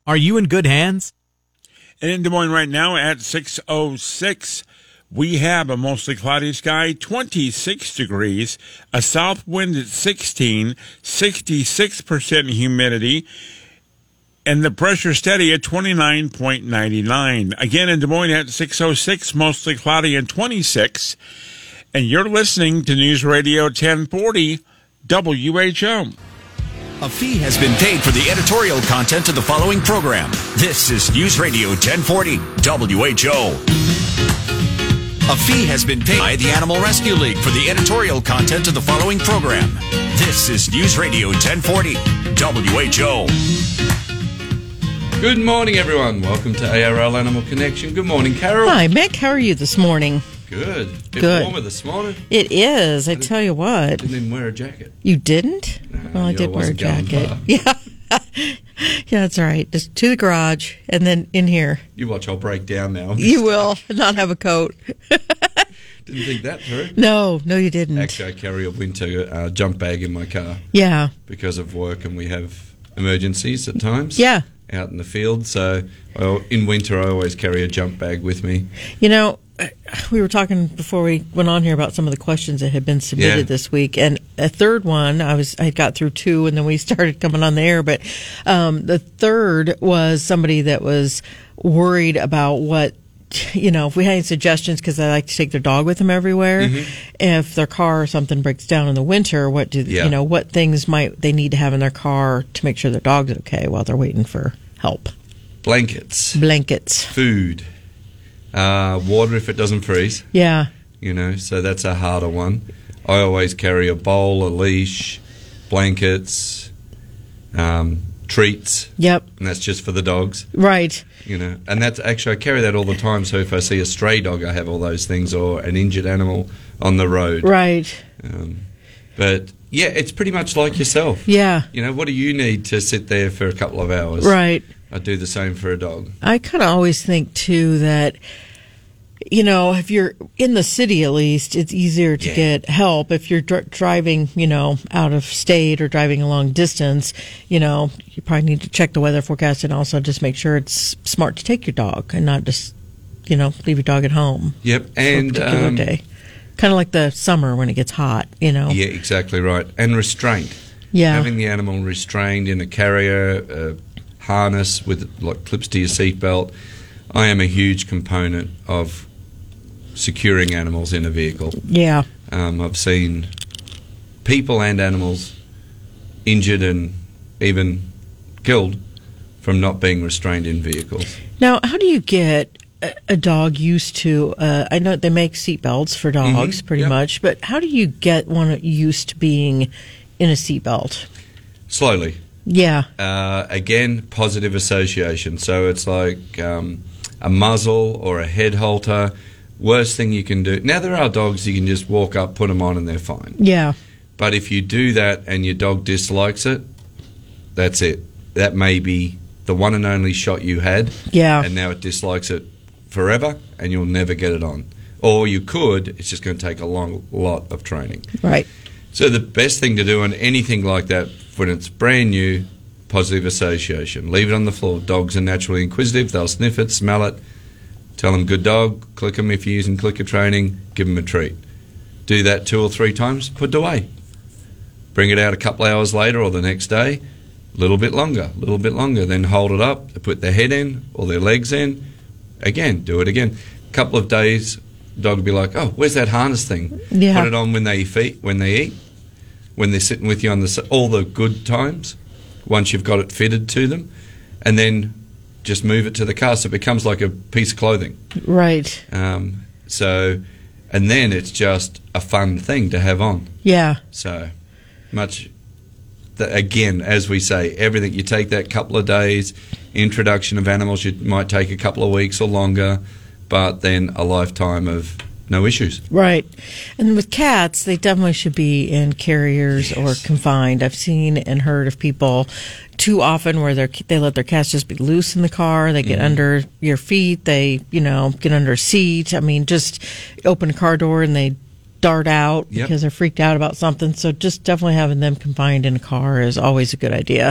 Are you in good hands? And in Des Moines right now at 6:06, we have a mostly cloudy sky, 26 degrees, a south wind at 16, 66% humidity, and the pressure steady at 29.99. Again in Des Moines at 6:06, mostly cloudy and 26. And you're listening to News Radio 1040 WHO. A fee has been paid for the editorial content of the following program. This is News Radio 1040 WHO. A fee has been paid by the Animal Rescue League for the editorial content of the following program. This is News Radio 1040 WHO. Good morning, everyone. Welcome to ARL Animal Connection. Good morning, Carol. Hi, Mick. How are you this morning? Good. Bit Good. warmer this morning. It is. I tell you what. Didn't even wear a jacket. You didn't? Well, I did wear a jacket. Yeah. Yeah, that's all right. Just to the garage and then in here. You watch, I'll break down now. You will not have a coat. Didn't think that through. No, you didn't. Actually, I carry a winter jump bag in my car. Yeah. Because of work, and we have emergencies at times. Yeah. Out in the field. So in winter, I always carry a jump bag with me. You know, we were talking before we went on here about some of the questions that had been submitted this week, and a third one I got through two, and then we started coming on the air. But the third was somebody that was worried about what, if we had any suggestions, because they like to take their dog with them everywhere. Mm-hmm. If their car or something breaks down in the winter, what things might they need to have in their car to make sure their dog's okay while they're waiting for help? Blankets, food. Water if it doesn't freeze. Yeah. So that's a harder one. I always carry a bowl, a leash, blankets, treats. Yep. And that's just for the dogs. Right. And that's actually, I carry that all the time. So if I see a stray dog, I have all those things, or an injured animal on the road. Right. But yeah, it's pretty much like yourself. Yeah. What do you need to sit there for a couple of hours? Right. I do the same for a dog. I kind of always think, too, that, if you're in the city, at least, it's easier to get help. If you're driving, out of state or driving a long distance, you probably need to check the weather forecast and also just make sure it's smart to take your dog and not just, leave your dog at home. Yep. And for a particular day. Kind of like the summer when it gets hot, Yeah, exactly right. And restraint. Yeah. Having the animal restrained in a carrier, harness with clips to your seatbelt. I am a huge component of securing animals in a vehicle. Yeah. I've seen people and animals injured and even killed from not being restrained in vehicles. Now, how do you get a dog used to, I know they make seatbelts for dogs pretty much, but how do you get one used to being in a seatbelt? Slowly. Yeah. Again, positive association. So it's like a muzzle or a head halter. Worst thing you can do. Now, there are dogs you can just walk up, put them on, and they're fine. Yeah. But if you do that and your dog dislikes it, that's it. That may be the one and only shot you had. Yeah. And now it dislikes it forever, and you'll never get it on. Or you could. It's just going to take a lot of training. Right. So the best thing to do on anything like that, when it's brand new, positive association. Leave it on the floor. Dogs are naturally inquisitive. They'll sniff it, smell it. Tell them, good dog. Click them if you're using clicker training. Give them a treat. Do that 2 or 3 times. Put it away. Bring it out a couple of hours later or the next day. A little bit longer. Then hold it up. They put their head in or their legs in. Again, do it again. A couple of days, the dog will be like, oh, where's that harness thing? Yeah. Put it on when they eat, when they're sitting with you on all the good times, once you've got it fitted to them, and then just move it to the car so it becomes like a piece of clothing. Right. And then it's just a fun thing to have on. Yeah. So much, again, as we say, everything, you take that couple of days, introduction of animals, you might take a couple of weeks or longer, but then a lifetime of no issues. Right. And with cats, they definitely should be in carriers or confined. I've seen and heard of people too often where they let their cats just be loose in the car. They get under your feet. They, get under a seat. I mean, just open a car door and they dart out because they're freaked out about something. So just definitely having them confined in a car is always a good idea.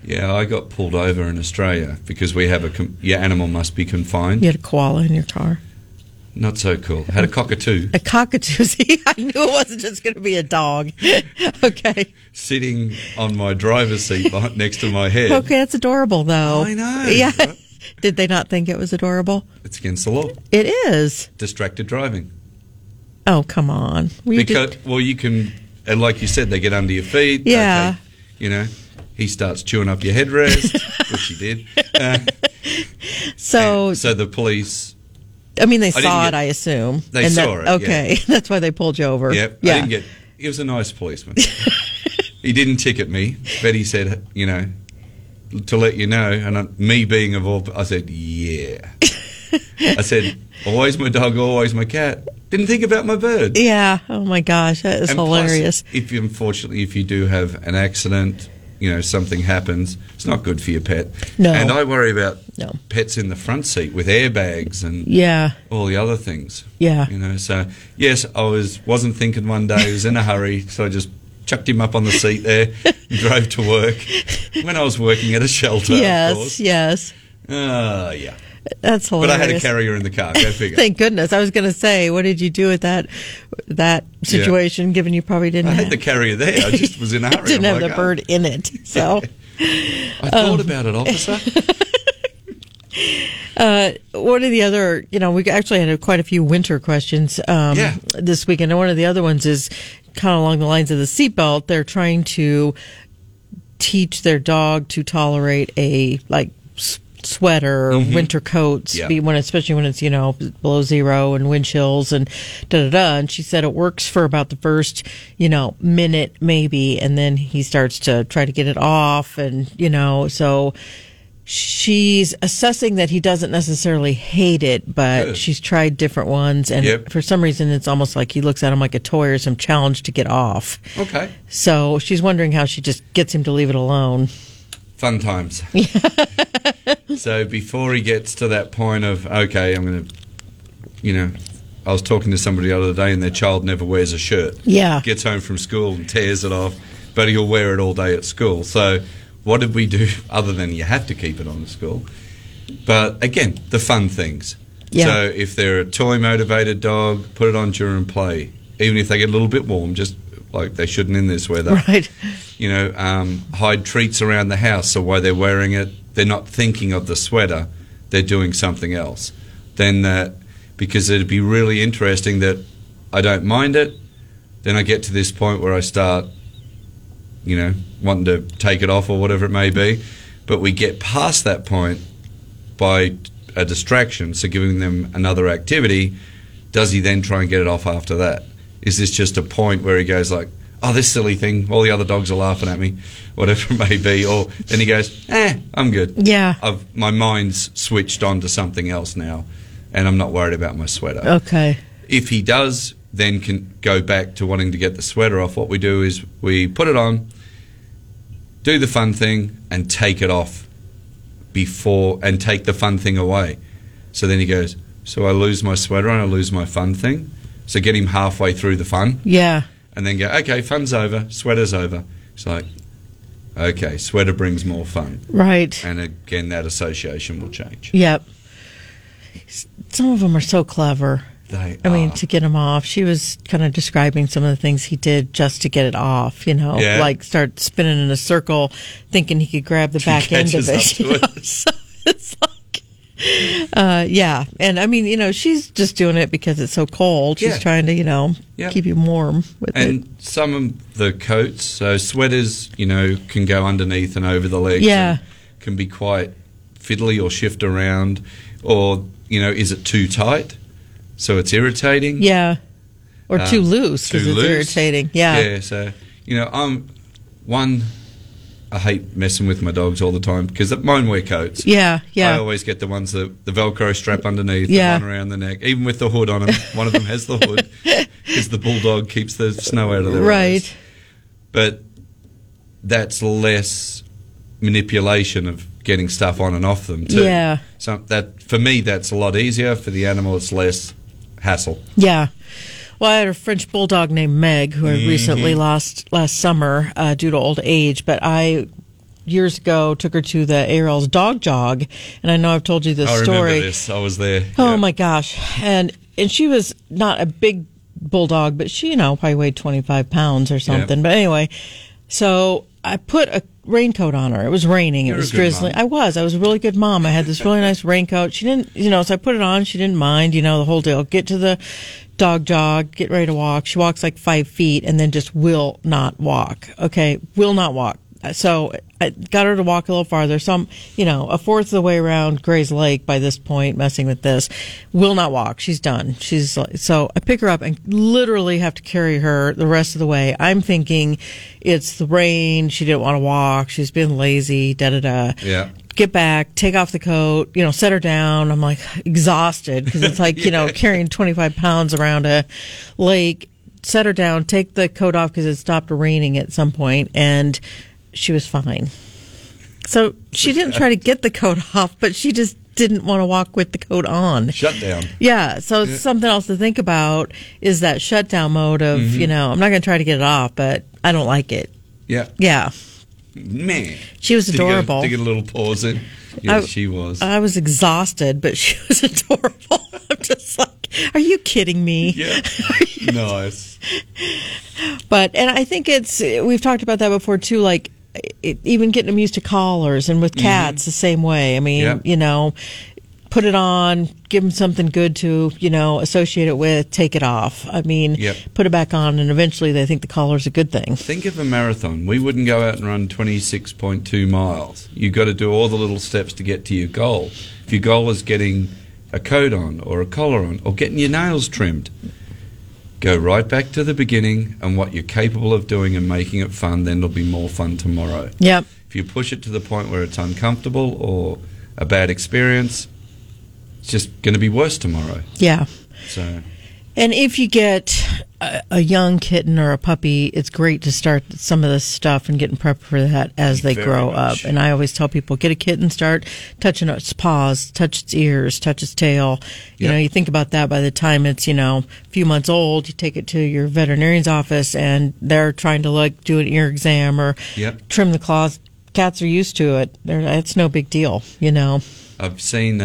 Yeah, I got pulled over in Australia because we have your animal must be confined. You had a koala in your car. Not so cool. Had a cockatoo. A cockatoo. See, I knew it wasn't just going to be a dog. Okay. Sitting on my driver's seat next to my head. Okay, that's adorable, though. I know. Yeah. Right? Did they not think it was adorable? It's against the law. It is. Distracted driving. Oh, come on. Well, you can, and like you said, they get under your feet. Yeah. He starts chewing up your headrest, which he did. So the police... I mean, they saw it, I assume. They saw it, okay. Yeah. That's why they pulled you over. Yep. Yeah. I didn't get... He was a nice policeman. He didn't ticket me, but he said, to let you know, and me being of all... I said, yeah. I said, always my dog, always my cat. Didn't think about my bird. Yeah. Oh, my gosh. That is hilarious. Plus, if you do have an accident... something happens, it's not good for your pet. No. And I worry about pets in the front seat with airbags and all the other things. Yeah. So, yes, I wasn't thinking one day, I was in a hurry, so I just chucked him up on the seat there and drove to work when I was working at a shelter, of course. Yes. Yeah. That's hilarious. But I had a carrier in the car, go figure. Thank goodness. I was going to say, what did you do with that situation, given you probably didn't I had the carrier there, I just was in a hurry. Didn't have the bird in it, so... I thought about it, officer. One of the other, we actually had quite a few winter questions this weekend, and one of the other ones is kind of along the lines of the seatbelt. They're trying to teach their dog to tolerate a, sweater or winter coats, especially when it's below zero and wind chills and and she said it works for about the first minute maybe, and then he starts to try to get it off, and so she's assessing that he doesn't necessarily hate it, but she's tried different ones, and for some reason it's almost like he looks at him like a toy or some challenge to get off. Okay. So she's wondering how she just gets him to leave it alone. Fun times. So before he gets to that point of, okay, I'm going to, I was talking to somebody the other day and their child never wears a shirt. Yeah. Gets home from school and tears it off, but he'll wear it all day at school. So what did we do other than you have to keep it on at school? But again, the fun things. Yeah. So if they're a toy motivated dog, put it on during play. Even if they get a little bit warm, just like they shouldn't in this weather. Right. Hide treats around the house, so while they're wearing it, they're not thinking of the sweater, they're doing something else. Then because it'd be really interesting that I don't mind it, then I get to this point where I start, wanting to take it off or whatever it may be, but we get past that point by a distraction, so giving them another activity. Does he then try and get it off after that? Is this just a point where he goes like, oh, this silly thing, all the other dogs are laughing at me, whatever it may be, or then he goes, I'm good. Yeah. My mind's switched on to something else now, and I'm not worried about my sweater. Okay. If he does then can go back to wanting to get the sweater off, what we do is we put it on, do the fun thing, and take it off and take the fun thing away. So then he goes, so I lose my sweater and I lose my fun thing. So get him halfway through the fun. Yeah. And then go, okay, fun's over, sweater's over. It's like, okay, sweater brings more fun. Right. And again, that association will change. Yep. Some of them are so clever. They I mean, to get him off. She was kind of describing some of the things he did just to get it off, like start spinning in a circle, thinking he could grab the back end of it. So it's like, yeah. And I mean, she's just doing it because it's so cold. She's trying to, keep you warm with it. And some of the coats, so sweaters, can go underneath and over the legs. Yeah. And can be quite fiddly or shift around. Or, is it too tight? So it's irritating. Yeah. Or too loose because it's irritating. Yeah. Yeah. So, I hate messing with my dogs all the time because mine wear coats. Yeah, yeah. I always get the ones that the Velcro strap underneath, yeah. the one around the neck, even with the hood on them. One of them has the hood because the bulldog keeps the snow out of their eyes. But that's less manipulation of getting stuff on and off them too. Yeah. So that for me, that's a lot easier. For the animal, it's less hassle. Yeah. Well, I had a French bulldog named Meg who I recently lost last summer due to old age, but I years ago, took her to the ARL's dog jog, and I know I've told you this story. I remember this. I was there. Oh Yep. my gosh. And she was not a big bulldog, but she, probably weighed 25 pounds or something. Yep. But anyway, so I put a raincoat on her. It was raining. You're it was a good drizzling. mom. I was a really good mom. I had this really nice raincoat. She didn't, so I put it on. She didn't mind, the whole deal. Get to the dog jog, get ready to walk. She walks like 5 feet and then just will not walk. Okay. Will not walk. So I got her to walk a little farther. So I'm, a fourth of the way around Gray's Lake by this point, messing with this. Will not walk. She's done. So I pick her up and literally have to carry her the rest of the way. I'm thinking it's the rain. She didn't want to walk. She's been lazy, da-da-da. Yeah. Get back, take off the coat, set her down. I'm like exhausted because it's like, carrying 25 pounds around a lake. Set her down, take the coat off because it stopped raining at some point, and she was fine. So she didn't try to get the coat off, but she just didn't want to walk with the coat on. Shut down. Yeah, so something else to think about is that shutdown mode of, I'm not going to try to get it off, but I don't like it. Yeah. Yeah. Man. She was adorable. To get a little pause in. Yes, she was. I was exhausted, but she was adorable. I'm just like, are you kidding me? Yeah. Nice. And I think we've talked about that before too, like even getting them used to collars, and with cats the same way. I mean, put it on, give them something good to, associate it with, take it off. I mean, put it back on, and eventually they think the collar's a good thing. Think of a marathon. We wouldn't go out and run 26.2 miles. You've got to do all the little steps to get to your goal. If your goal is getting a coat on or a collar on or getting your nails trimmed, go right back to the beginning and what you're capable of doing and making it fun, then it'll be more fun tomorrow. Yep. If you push it to the point where it's uncomfortable or a bad experience, it's just going to be worse tomorrow. Yeah. So, and if you get a young kitten or a puppy, it's great to start some of this stuff and getting prepped for that as they grow up. And I always tell people, get a kitten, start touching its paws, touch its ears, touch its tail. You think about that by the time it's, a few months old, you take it to your veterinarian's office and they're trying to do an ear exam or trim the claws. Cats are used to it. It's no big deal, I've seen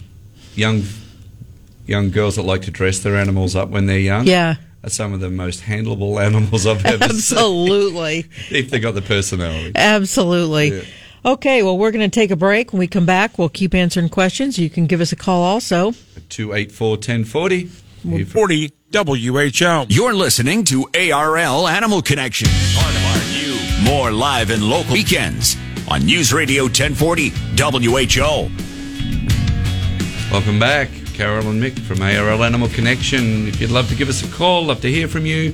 young girls that like to dress their animals up when they're young. Yeah. Are some of the most handleable animals I've ever Absolutely. seen. If they got the personality. Absolutely. Yeah. Okay, well, we're going to take a break. When we come back, we'll keep answering questions. You can give us a call also. 284-1040. 40 WHO. You're listening to ARL Animal Connection. Part of our new, more live and local weekends on News Radio 1040 WHO. Welcome back. Carol and Mick from ARL Animal Connection. If you'd love to give us a call, love to hear from you,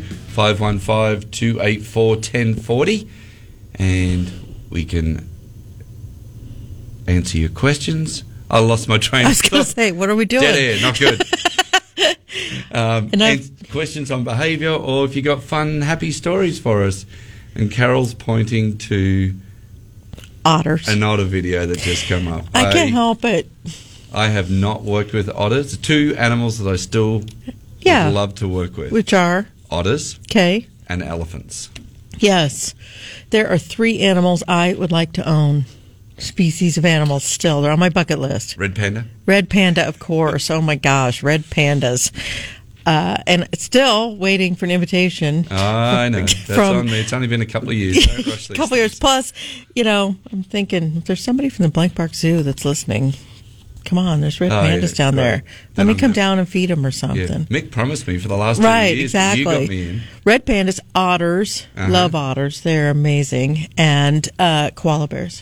515-284-1040. And we can answer your questions. I lost my train I was going to say, what are we doing? Dead air, not good. And questions on behaviour, or if you got fun, happy stories for us. And Carol's pointing to otters. An otter video that just come up. I can't help it. I have not worked with otters. Two animals that I still would love to work with. Which are? Otters. Okay. And elephants. Yes. There are 3 animals I would like to own. Species of animals still. They're on my bucket list. Red panda? Red panda, of course. Oh, my gosh. Red pandas. And still waiting for an invitation. I know. That's on me. It's only been a couple of years. Don't rush these couple years. Plus, I'm thinking, if there's somebody from the Blank Park Zoo that's listening, come on, there's red pandas down there. Let me come down and feed them or something. Yeah. Mick promised me for the last 2 years. Right, exactly. You got me in. Red pandas, otters, love otters. They're amazing. And koala bears.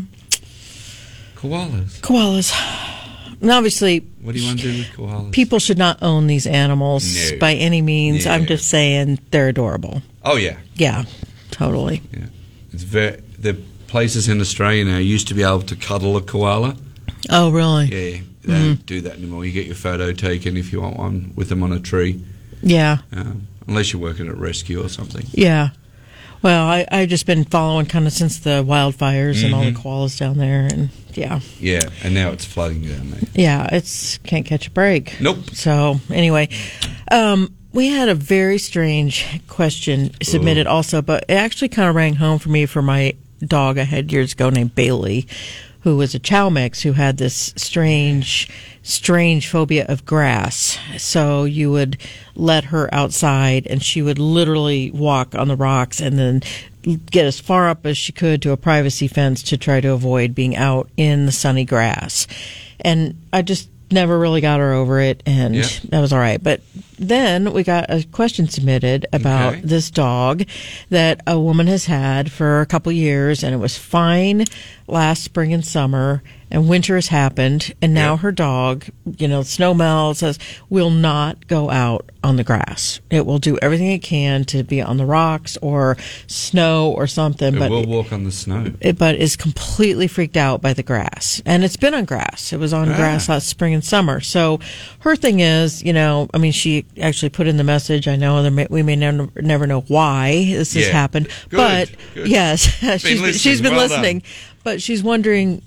Koalas. And obviously, what do you want to do with koalas? People should not own these animals by any means. I'm just saying they're adorable. Oh, yeah. Yeah, totally. Yeah. The places in Australia now used to be able to cuddle a koala. Oh, really? Yeah, they don't do that anymore. You get your photo taken if you want one with them on a tree. Yeah. Unless you're working at rescue or something. Yeah. Well, I've just been following kind of since the wildfires and all the koalas down there, and yeah. Yeah, and now it's flooding down there. Yeah, can't catch a break. Nope. So, anyway, we had a very strange question submitted also, but it actually kind of rang home for me for my dog I had years ago named Bailey, who was a Chow mix who had this strange phobia of grass. So you would let her outside and she would literally walk on the rocks and then get as far up as she could to a privacy fence to try to avoid being out in the sunny grass. And I just never really got her over it, and that was all right. But then we got a question submitted about this dog that a woman has had for a couple years, and it was fine last spring and summer, and winter has happened, and now her dog, snow melts, will not go out on the grass. It will do everything it can to be on the rocks or snow or something. It but will walk on the snow. But is completely freaked out by the grass. And it's been on grass. It was on grass last spring and summer. So her thing is, she actually put in the message, I know we may never know why this has happened. Good. Yes, she's been listening. But she's wondering,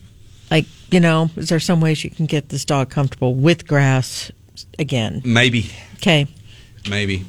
is there some way she can get this dog comfortable with grass again? Maybe. Okay. Maybe.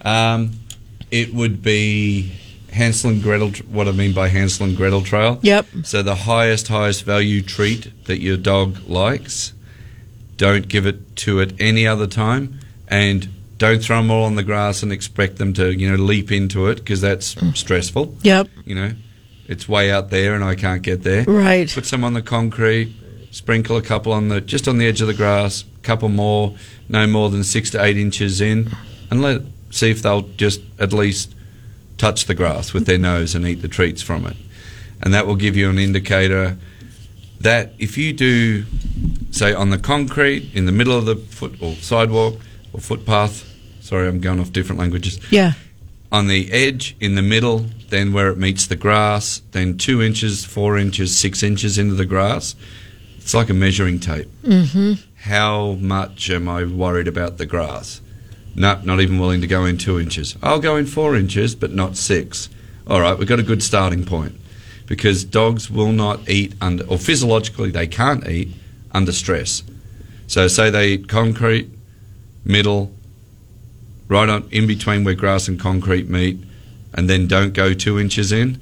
It would be Hansel and Gretel, what I mean by Hansel and Gretel trail. Yep. So the highest value treat that your dog likes, don't give it to it any other time, and don't throw them all on the grass and expect them to, leap into it, because that's stressful. Yep. It's way out there and I can't get there. Right. Put some on the concrete, sprinkle a couple just on the edge of the grass, a couple more, no more than 6 to 8 inches in, and see if they'll just at least touch the grass with their nose and eat the treats from it. And that will give you an indicator that if you do, say, on the concrete, in the middle of the foot or sidewalk or footpath, sorry, I'm going off different languages. Yeah. On the edge, in the middle, then where it meets the grass, then 2 inches, 4 inches, 6 inches into the grass. It's like a measuring tape. Mm-hmm. How much am I worried about the grass? No, not even willing to go in 2 inches. I'll go in 4 inches, but not 6. All right, we've got a good starting point, because dogs will not eat or physiologically they can't eat under stress. So say they eat concrete, middle, right on in between where grass and concrete meet, and then don't go 2 inches in.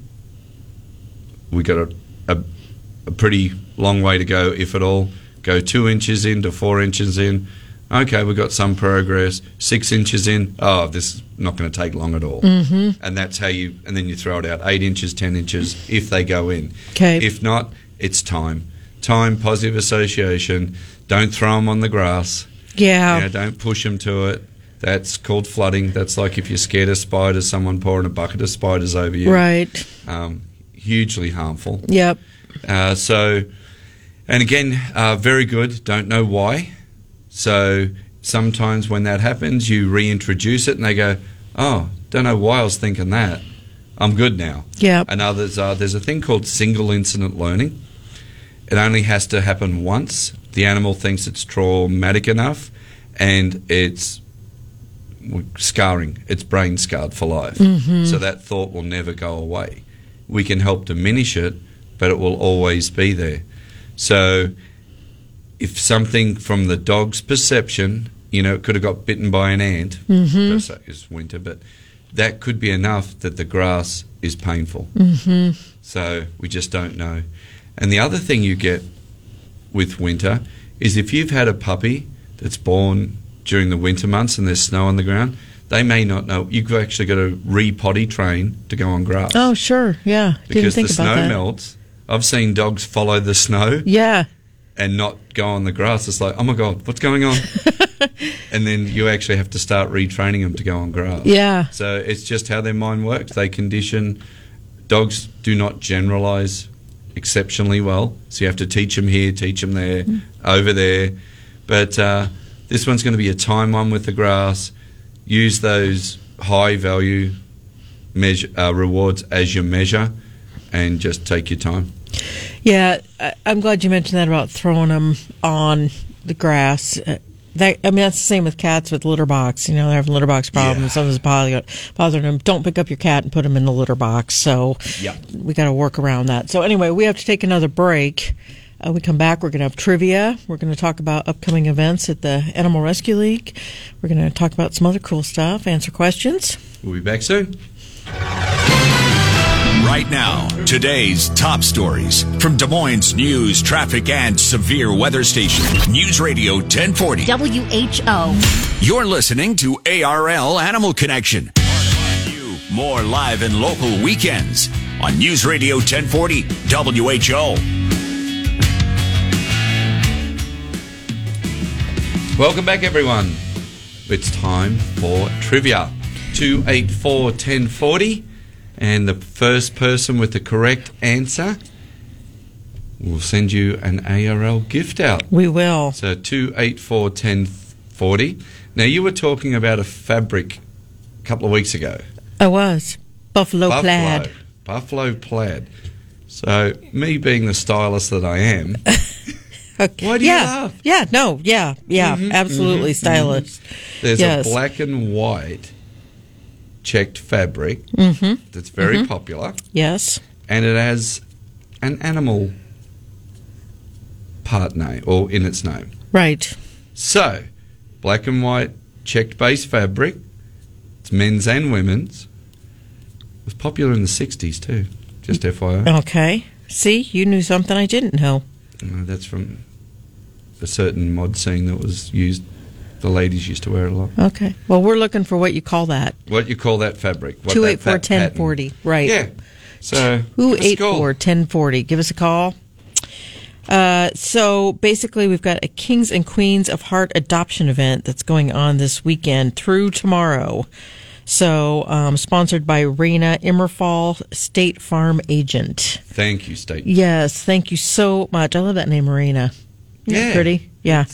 We got a pretty long way to go, if at all. Go 2 inches in to 4 inches in. Okay, we've got some progress. 6 inches in. Oh, this is not going to take long at all. Mm-hmm. And that's how and then you throw it out. 8 inches, 10 inches, if they go in. Okay. If not, it's time. Time, positive association. Don't throw them on the grass. Yeah. Don't push them to it. That's called flooding. That's like if you're scared of spiders, someone pouring a bucket of spiders over you. Right. Hugely harmful. Yep. And again, very good. Don't know why. So sometimes when that happens, you reintroduce it and they go, oh, don't know why I was thinking that. I'm good now. Yep. And others there's a thing called single incident learning. It only has to happen once. The animal thinks it's traumatic enough, and it's scarring. It's brain scarred for life. Mm-hmm. So that thought will never go away. We can help diminish it, but it will always be there. So if something from the dog's perception, it could have got bitten by an ant, it's winter, but that could be enough that the grass is painful. Mm-hmm. So we just don't know. And the other thing you get with winter is if you've had a puppy that's born during the winter months and there's snow on the ground, they may not know. You've actually got to re-potty train to go on grass. Oh, sure, yeah. Because the snow melts. I've seen dogs follow the snow. Yeah. And not go on the grass. It's like, oh my God, what's going on? And then you actually have to start retraining them to go on grass. Yeah. So it's just how their mind works. They condition. Dogs do not generalize exceptionally well. So you have to teach them here, teach them there, over there. But this one's going to be a time one with the grass. Use those high value rewards as your measure, and just take your time. Yeah, I'm glad you mentioned that about throwing them on the grass. That's the same with cats with litter box. They're having litter box problems. Yeah. Something's bothering them. Don't pick up your cat and put him in the litter box. So we got to work around that. So anyway, we have to take another break. We come back, we're going to have trivia. We're going to talk about upcoming events at the Animal Rescue League. We're going to talk about some other cool stuff, answer questions. We'll be back soon. Right now, today's top stories from Des Moines news, traffic, and severe weather station. News Radio 1040. WHO. You're listening to ARL Animal Connection. More live and local weekends on News Radio 1040 WHO. Welcome back, everyone. It's time for trivia. 284-1040. And the first person with the correct answer will send you an ARL gift out. We will. So 284-1040. Now, you were talking about a fabric a couple of weeks ago. I was. Buffalo plaid. Buffalo plaid. So, me being the stylist that I am, Okay. why do you laugh? Yeah, no, yeah, absolutely stylish. There's Yes. a black and white checked fabric that's very popular, Yes. and it has an animal part name, or in its name. Right. So, black and white checked base fabric, it's men's and women's. It was popular in the 60s too, just FYI. Okay. See, you knew something I didn't know. That's from a certain mod scene that was used. The ladies used to wear it a lot. Okay. Well, we're looking for what you call that. What you call that fabric? What 284-1040. Right. Yeah. So, Who give us a call. 84-1040. Give us a call. So basically, we've got a Kings and Queens of Heart adoption event that's going on this weekend through tomorrow. So, sponsored by Raina Immerfall, State Farm agent. Thank you, State. Yes, thank you so much. I love that name, Raina. Isn't that pretty? Yeah.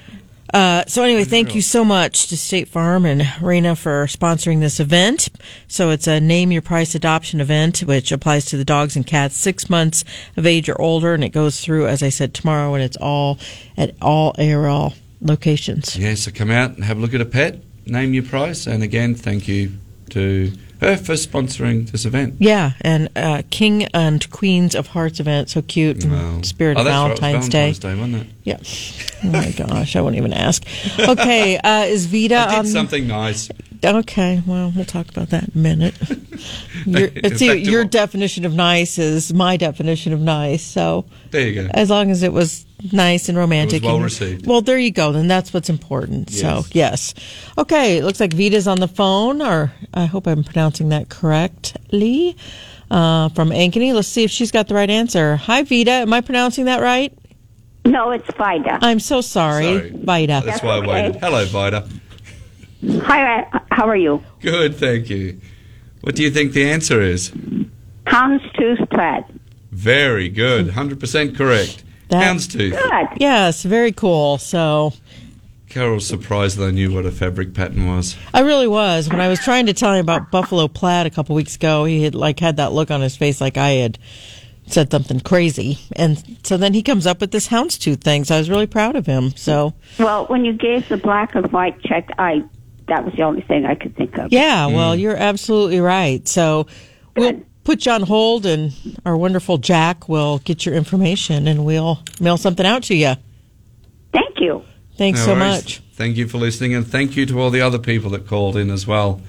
So anyway, thank you so much to State Farm and Raina for sponsoring this event. So it's a Name Your Price adoption event, which applies to the dogs and cats 6 months of age or older, and it goes through, as I said, tomorrow, and it's all at all ARL locations. Yeah, so come out and have a look at a pet, name your price, and again, thank you to her for sponsoring this event. Yeah, and King and Queens of Hearts event, so cute, and spirit of Valentine's Day. Valentine's Day, wasn't it? Yeah. Oh my gosh, I won't even ask. Okay, is Vita I on? did something nice. Okay, well, we'll talk about that in a minute. Your definition of nice is my definition of nice, so There you go. as long as it was nice and romantic. It was well and- received. Well, there you go. Then that's what's important. Yes. So, yes. Okay, it looks like Vita's on the phone, or I hope I'm pronouncing that correctly, from Ankeny. Let's see if she's got the right answer. Hi, Vita. Am I pronouncing that right? No, it's Vida. I'm so sorry. Sorry. Vida. That's why I okay. waited. Hello, Vida. Hi, how are you? Good, thank you. What do you think the answer is? Houndstooth plaid. Very good. 100% correct. That- Houndstooth. Good. Yes, very cool. So, Carol's surprised that I knew what a fabric pattern was. I really was. When I was trying to tell him about buffalo plaid a couple weeks ago, he had had that look on his face like I had said something crazy. And so then he comes up with this houndstooth thing. So I was really proud of him. So, Well, when you gave the black and white check, that was the only thing I could think of. yeah, well, you're absolutely right. So we'll Good. put you on hold, and our wonderful Jack will get your information, and we'll mail something out to you. Thank you. Thanks No so worries. much. Thank you for listening, and thank you to all the other people that called in as well.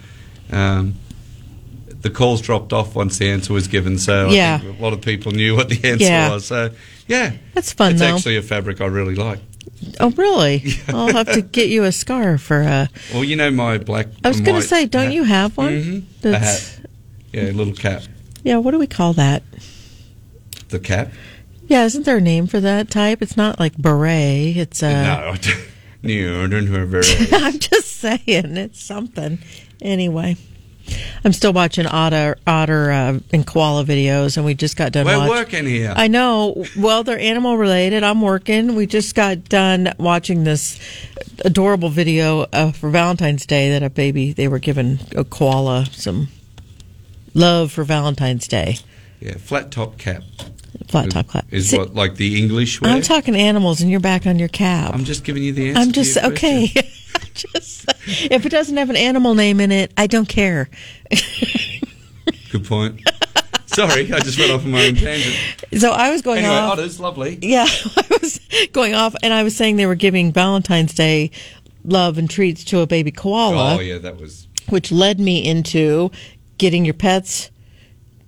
The calls dropped off once the answer was given, so Yeah. I think a lot of people knew what the answer Yeah. was. So, yeah. That's fun, It's though. actually a fabric I really like. Oh, really? I'll have to get you a scarf for Well, you know my black I was and going to white say, don't hat? you have one? Mhm. A hat. Yeah, a little cap. Yeah, what do we call that? The cap? Yeah, isn't there a name for that type? It's not like beret. It's No, I don't. No, I don't have very. I'm just saying, it's something. Anyway, I'm still watching otter and koala videos, and we just got done We're watching. working here. I know. Well, they're animal related. I'm working. We just got done watching this adorable video for Valentine's Day that they were giving a koala some love for Valentine's Day. Yeah, flat top cap. Flat top clap. Is See, what, like the English way? I'm talking animals, and you're back on your cap. I'm just giving you the answer. I'm to just your okay. question. Just if it doesn't have an animal name in it, I don't care. Good point. Sorry, I just went off on my own tangent. So I was going Anyway, off. otters, lovely. Yeah, I was going off, and I was saying they were giving Valentine's Day love and treats to a baby koala, Oh, yeah, that was. which led me into getting your pets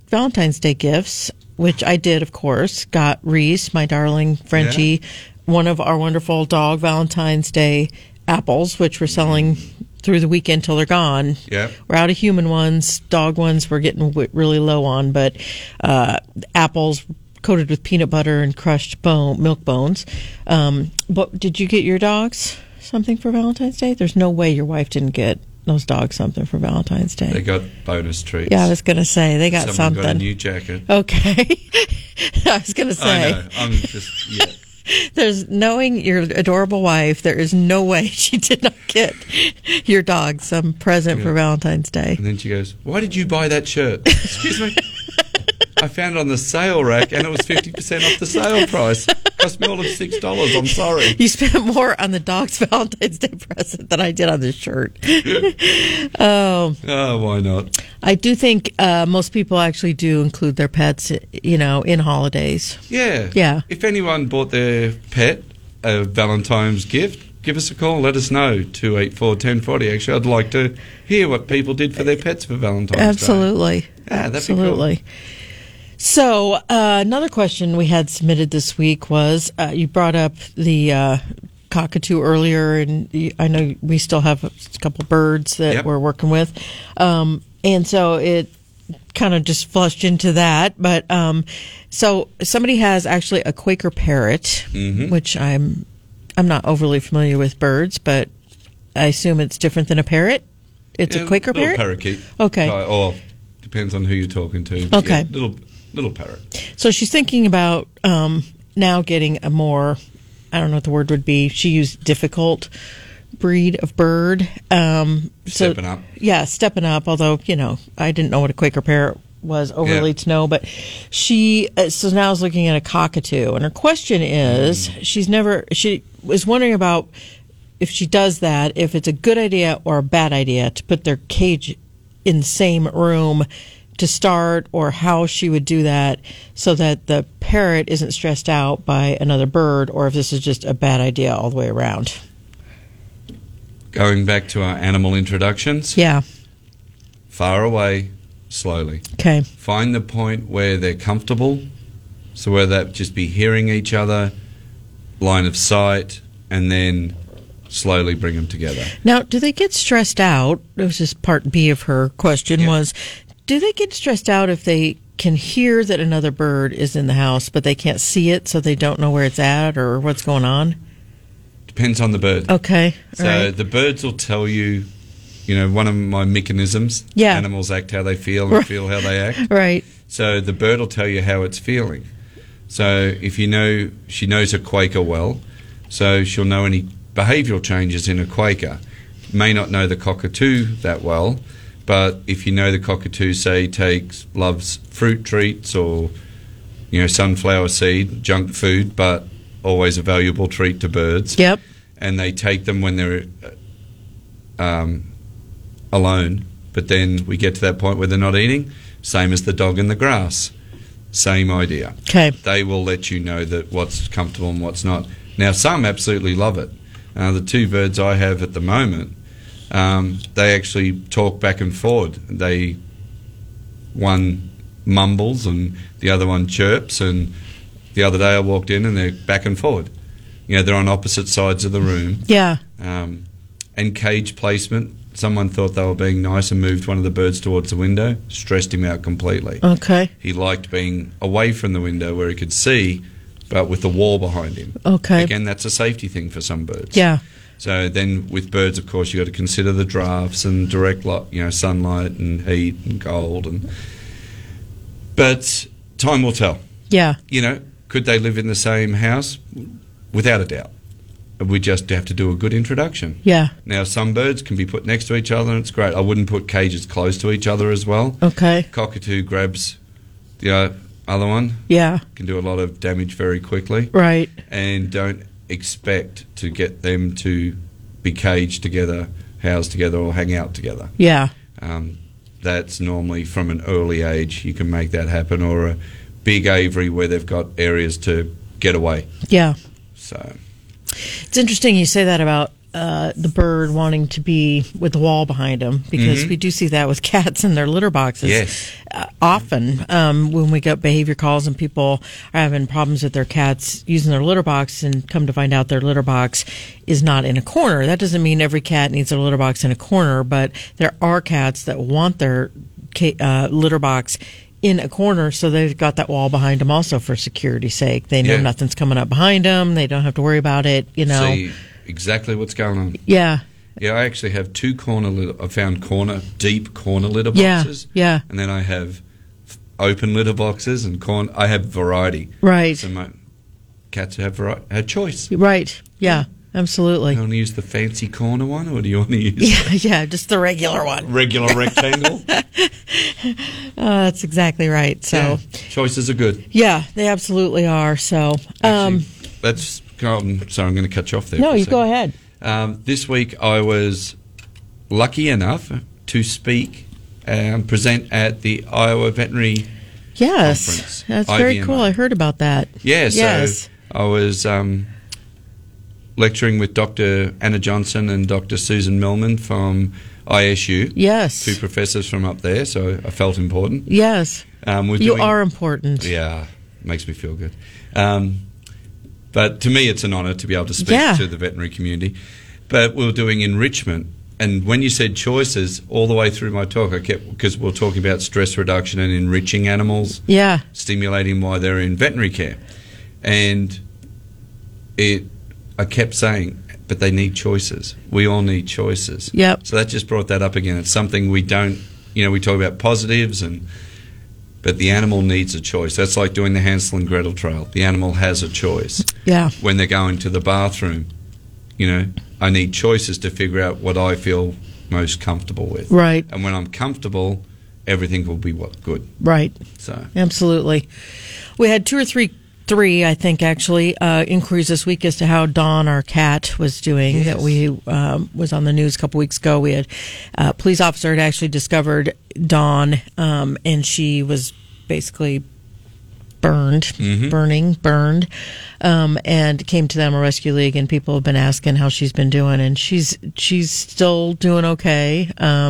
Valentine's Day gifts, which I did, of course. Got Reese, my darling Frenchie, one of our wonderful dog Valentine's Day apples, which we're selling through the weekend till they're gone. Yeah. We're out of human ones. Dog ones we're getting really low on, but apples coated with peanut butter and crushed milk bones. But did you get your dogs something for Valentine's Day? There's no way your wife didn't get those dogs something for Valentine's Day. They got bonus treats. Yeah, I was going to say they got Someone something. got a new jacket. Okay. I was going to say. I know. I'm just, yeah. There's, knowing your adorable wife, there is no way she did not get your dog some present for Valentine's Day. And then she goes, "Why did you buy that shirt?" Excuse me. I found it on the sale rack and it was 50% off the sale price. Cost me all of $6. I'm sorry. You spent more on the dog's Valentine's Day present than I did on the shirt. Oh, why not? I do think most people actually do include their pets, in holidays. Yeah. Yeah. If anyone bought their pet a Valentine's gift, give us a call. Let us know. 284-1040. Actually, I'd like to hear what people did for their pets for Valentine's Day. Absolutely. Yeah, that'd Absolutely. be cool. So another question we had submitted this week was, you brought up the cockatoo earlier, and I know we still have a couple birds that we're working with. And so it kind of just flushed into that. But so somebody has actually a Quaker parrot, which I'm not overly familiar with birds, but I assume it's different than a parrot. It's a Quaker parrot? Parakeet. Okay. Or depends on who you're talking to. Okay. Yeah, little parrot. So she's thinking about now getting a more, I don't know what the word would be. She used difficult breed of bird. Stepping up. Yeah, stepping up. Although, I didn't know what a Quaker parrot was overly to know. But she, so now is looking at a cockatoo. And her question is, she was wondering about if she does that, if it's a good idea or a bad idea to put their cage in the same room to start, or how she would do that so that the parrot isn't stressed out by another bird, or if this is just a bad idea all the way around. Going back to our animal introductions. Yeah. Far away, slowly. Okay. Find the point where they're comfortable. So whether that just be hearing each other, line of sight, and then slowly bring them together. Now, do they get stressed out? It was just part B of her question was, do they get stressed out if they can hear that another bird is in the house, but they can't see it, so they don't know where it's at or what's going on? Depends on the bird. Okay. So the birds will tell you, one of my mechanisms, animals act how they feel and feel how they act. Right. So the bird will tell you how it's feeling. So if she knows a Quaker well, so she'll know any behavioural changes in a Quaker. May not know the cockatoo that well, but if you know the cockatoo, say, loves fruit treats or, sunflower seed, junk food, but always a valuable treat to birds. Yep. And they take them when they're alone, but then we get to that point where they're not eating, same as the dog in the grass. Same idea. Okay. They will let you know that what's comfortable and what's not. Now, some absolutely love it. The two birds I have at the moment, they actually talk back and forward. One mumbles and the other one chirps, and the other day I walked in and they're back and forward. They're on opposite sides of the room. Yeah. And cage placement, someone thought they were being nice and moved one of the birds towards the window, stressed him out completely. Okay. He liked being away from the window where he could see, but with the wall behind him. Okay. Again, that's a safety thing for some birds. Yeah. So then with birds, of course, you've got to consider the drafts and direct sunlight and heat and cold. But time will tell. Yeah. Could they live in the same house? Without a doubt. We just have to do a good introduction. Yeah. Now, some birds can be put next to each other and it's great. I wouldn't put cages close to each other as well. Okay. Cockatoo grabs the other one. Yeah. Can do a lot of damage very quickly. Right. And don't expect to get them to be caged together, housed together, or hang out together. Yeah. That's normally from an early age you can make that happen, or a big aviary where they've got areas to get away. Yeah. So it's interesting you say that about the bird wanting to be with the wall behind him, because we do see that with cats in their litter boxes. Yes. Often when we get behavior calls and people are having problems with their cats using their litter box, and come to find out their litter box is not in a corner. That doesn't mean every cat needs their litter box in a corner, but there are cats that want their litter box in a corner, so they've got that wall behind them also for security's sake. They know nothing's coming up behind them. They don't have to worry about it, See exactly what's going on. Yeah. Yeah, I actually have two I found deep corner litter boxes. Yeah. And then I have open litter boxes and I have variety. Right. So my cats have choice. Right. Yeah. Absolutely. Do you want to use the fancy corner one, or do you want to use just the regular one. Regular rectangle? That's exactly right. So choices are good. Yeah, they absolutely are. So actually, I'm sorry, I'm going to cut you off there. No, you go ahead. This week I was lucky enough to present at the Iowa Veterinary Conference. That's very cool. I heard about that. Yeah, so I was lecturing with Dr. Anna Johnson and Dr. Susan Millman from ISU. Yes. Two professors from up there, so I felt important. Yes. You are important. Yeah, makes me feel good. But to me, it's an honour to be able to speak to the veterinary community. But we were doing enrichment. And when you said choices, all the way through my talk, because we're talking about stress reduction and enriching animals, stimulating why they're in veterinary care. And I kept saying, but they need choices. We all need choices. Yep. So that just brought that up again. It's something we don't, we talk about positives, but the animal needs a choice. That's like doing the Hansel and Gretel trail. The animal has a choice. Yeah. When they're going to the bathroom, I need choices to figure out what I feel most comfortable with. Right. And when I'm comfortable, everything will be good. Right. So absolutely. We had three, I think, actually, inquiries this week as to how Dawn, our cat, was doing. Yes. That we was on the news a couple weeks ago. We had a police officer had actually discovered Dawn, and she was basically burned, and came to the Animal Rescue League, and people have been asking how she's been doing, and she's still doing okay.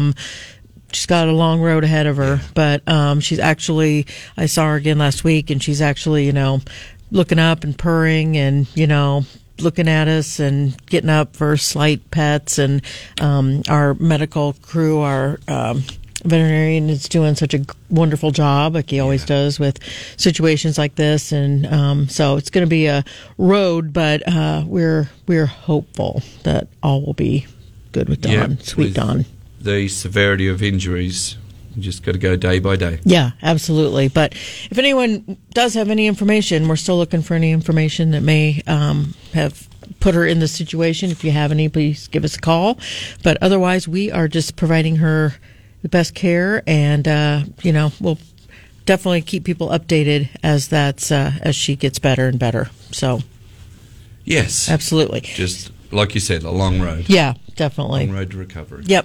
She's got a long road ahead of her, but she's actually, I saw her again last week, and she's actually, looking up and purring and, looking at us and getting up for slight pets. And our medical crew, our veterinarian is doing such a wonderful job, like he always does with situations like this. And so it's going to be a road, but we're hopeful that all will be good with Dawn, sweet Dawn. The severity of injuries, you just got to go day by day. Yeah, absolutely. But if anyone does have any information, we're still looking for any information that may have put her in the situation. If you have any, please give us a call. But otherwise, we are just providing her the best care, and we'll definitely keep people updated as she gets better and better. So, yes, absolutely. Just like you said, a long road. Yeah, definitely. Long road to recovery. Yep.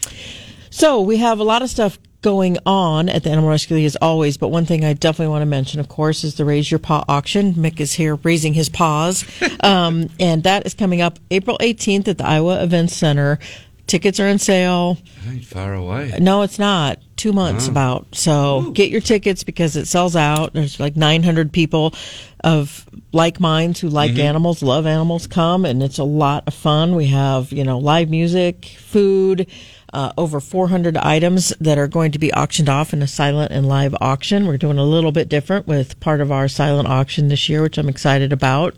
So we have a lot of stuff going on at the Animal Rescue League as always, but one thing I definitely want to mention, of course, is the Raise Your Paw auction. Mick is here raising his paws, and that is coming up April 18th at the Iowa Events Center. Tickets are on sale. It ain't far away. No, it's not. 2 months about. So get your tickets because it sells out. There's like 900 people of like minds who like animals, love animals come, and it's a lot of fun. We have, live music, food, over 400 items that are going to be auctioned off in a silent and live auction. We're doing a little bit different with part of our silent auction this year, which I'm excited about.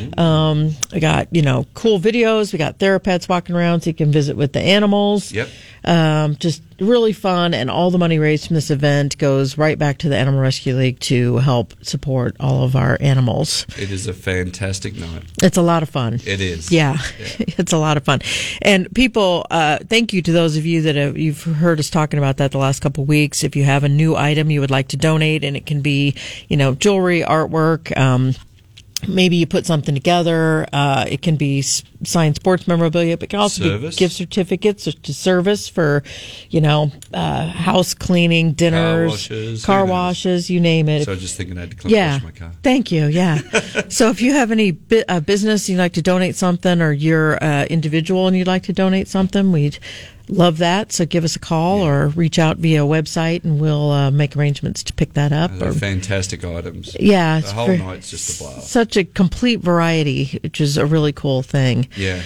We got, cool videos. We got Therapets walking around so you can visit with the animals. Yep. Just really fun, and all the money raised from this event goes right back to the Animal Rescue League to help support all of our animals. It is a fantastic night. It's a lot of fun. It is. Yeah. It's a lot of fun. And people, thank you to those of you that you've heard us talking about that the last couple of weeks. If you have a new item you would like to donate, and it can be, jewelry, artwork, maybe you put something together. It can be signed sports memorabilia, but it can also Service. be gift certificates to service for, house cleaning, dinners, car car washes, you name it. So I was just thinking I had to wash my car. Thank you. Yeah. So if you have any business you'd like to donate something, or you're individual and you'd like to donate something, we'd love that. So give us a call or reach out via website, and we'll make arrangements to pick that up. They're fantastic items. Yeah, the whole night's just a blast. Such a complete variety, which is a really cool thing. Yeah.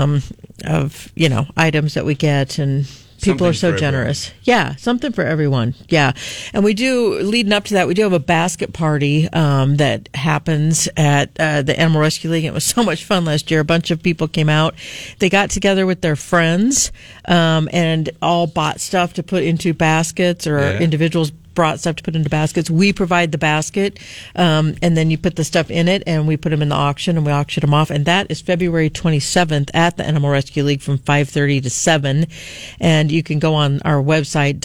Of items that we get, and people are so generous. Yeah, something for everyone. Yeah. And we do, leading up to that, we do have a basket party that happens at the Animal Rescue League. It was so much fun last year. A bunch of people came out. They got together with their friends and all bought stuff to put into baskets, or individuals brought stuff to put into baskets. We provide the basket, and then you put the stuff in it, and we put them in the auction, and we auction them off. And that is February 27th at the Animal Rescue League from 5:30 to 7. And you can go on our website,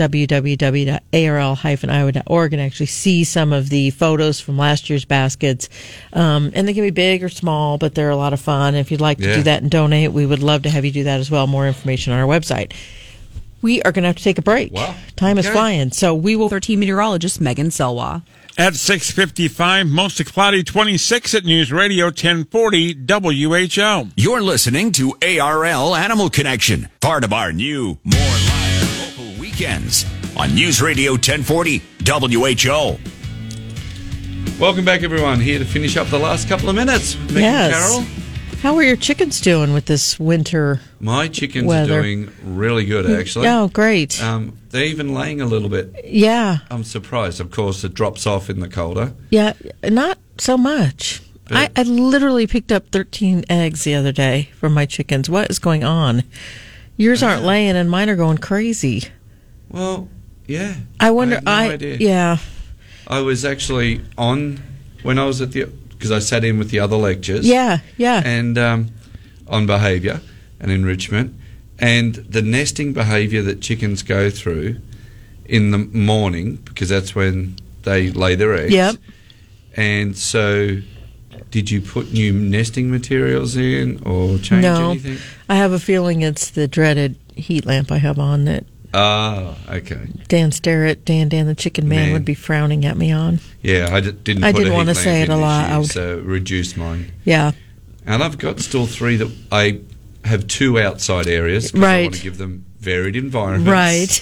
www.arl-iowa.org, and actually see some of the photos from last year's baskets. And they can be big or small, but they're a lot of fun. If you'd like to do that and donate, we would love to have you do that as well. More information on our website. We are going to have to take a break. Wow. Time is flying. So we will. 13 meteorologist Megan Selwa. At 6:55, mostly cloudy, 26 at News Radio 1040 WHO. You're listening to ARL Animal Connection, part of our new More Live local weekends on News Radio 1040 WHO. Welcome back, everyone. Here to finish up the last couple of minutes. Megan Yes. Carroll. How are your chickens doing with this winter? My chickens weather? are doing really good, actually. Oh, great. They're even laying a little bit. Yeah. I'm surprised. Of course, it drops off in the colder. Yeah, not so much. I literally picked up 13 eggs the other day from my chickens. What is going on? Yours aren't laying, and mine are going crazy. Well, yeah. I wonder. I have no idea. Yeah. I was actually on when I was at because I sat in with the other lectures. Yeah. And on behaviour and enrichment, and the nesting behaviour that chickens go through in the morning, because that's when they lay their eggs. Yep. And so, did you put new nesting materials in or change anything? No. I have a feeling it's the dreaded heat lamp I have on that Ah, okay. Dan Starrett, Dan the Chicken Man, would be frowning at me on. Yeah, I didn't I put didn't a want heat to say lamp it in aloud. this year, so reduced mine. Yeah. And I've got still 3 that I have 2 outside areas because I want to give them varied environments. Right.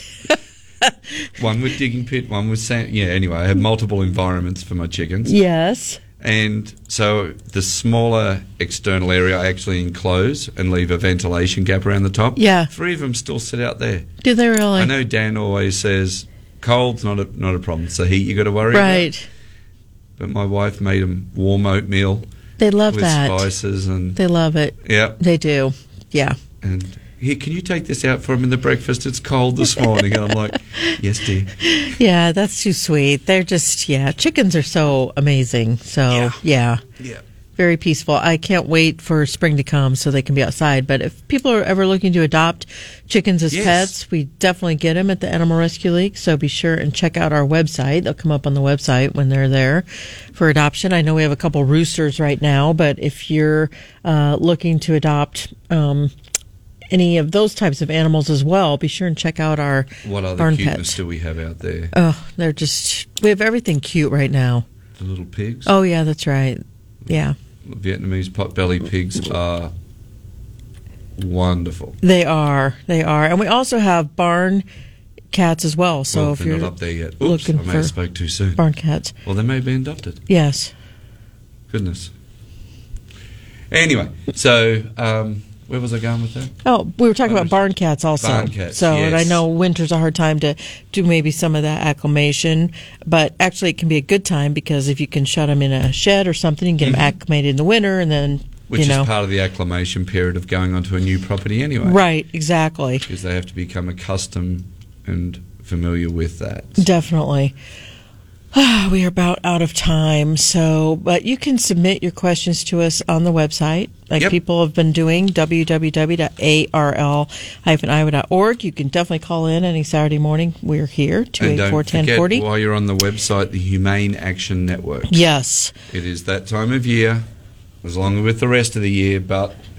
One with digging pit, one with sand. Yeah, anyway, I have multiple environments for my chickens. Yes. And so the smaller external area I actually enclose and leave a ventilation gap around the top. Yeah. 3 of them still sit out there. Do they really? I know Dan always says cold's not a problem. It's the heat you got to worry about. Right. But my wife made them warm oatmeal. They love with that. Spices and They love it. yeah. They do. Yeah. And here, can you take this out for them in the breakfast? It's cold this morning. And I'm like, yes, dear. Yeah, that's too sweet. They're just, chickens are so amazing. So, yeah. Very peaceful. I can't wait for spring to come so they can be outside. But if people are ever looking to adopt chickens as pets, we definitely get them at the Animal Rescue League. So be sure and check out our website. They'll come up on the website when they're there for adoption. I know we have a couple roosters right now, but if you're looking to adopt any of those types of animals as well, be sure and check out our What other barn cuteness pets. do we have out there? Oh, they're just, we have everything cute right now. The little pigs? Oh, yeah, that's right. Yeah. Vietnamese pot-bellied pigs are wonderful. They are. And we also have barn cats as well. So if they're you're not up there yet. Oops, looking I may for have spoke too soon. barn cats. Well, they may have been adopted. Yes. Goodness. Anyway, so where was I going with that? Oh, we were talking about barn cats also. Barn cats, So, and I yes. know winter's a hard time to do maybe some of that acclimation, but actually it can be a good time because if you can shut them in a shed or something, you can get them acclimated in the winter and then, Which is part of the acclimation period of going onto a new property anyway. Right, exactly. Because they have to become accustomed and familiar with that. Definitely. We are about out of time, but you can submit your questions to us on the website, like people have been doing, www.arl-iowa.org. You can definitely call in any Saturday morning. We're here, 284-1040. And don't forget, while you're on the website, the Humane Action Network. Yes. It is that time of year, as long as with the rest of the year, but